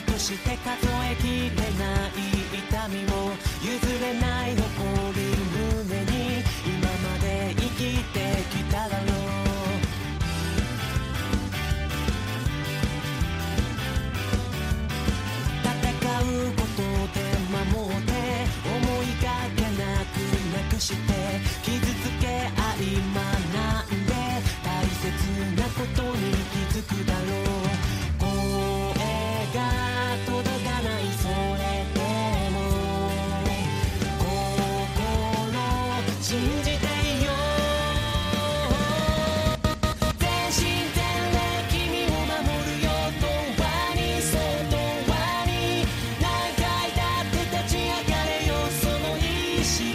くして数えきれない痛みも譲れない残る胸に今まで生きてきただろう。戦うことで守って思いがけなくなくして傷つけ合い学んで大切なことに気づくだろう。声が届かないそれでも心信じていよう。全身全霊君を守るよ。永遠にそう永遠に何回だって立ち上がれよ。その意志